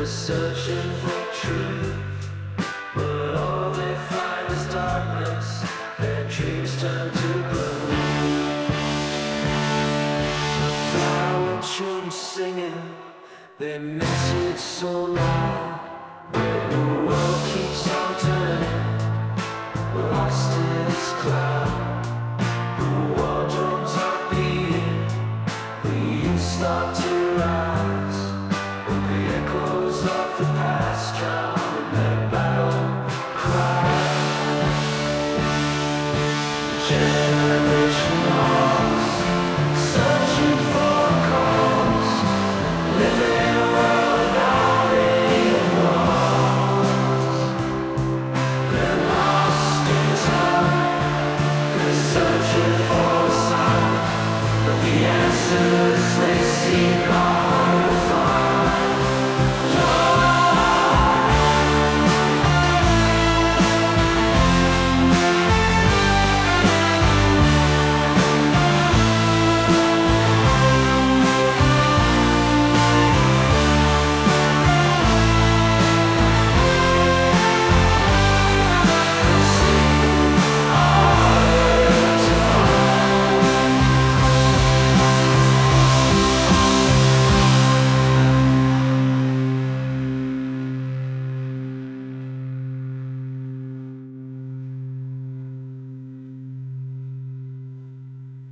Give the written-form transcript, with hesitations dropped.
They're searching for truth, but all they find is darkness. Their dreams turn to gloom. Flower children singing their message so loud.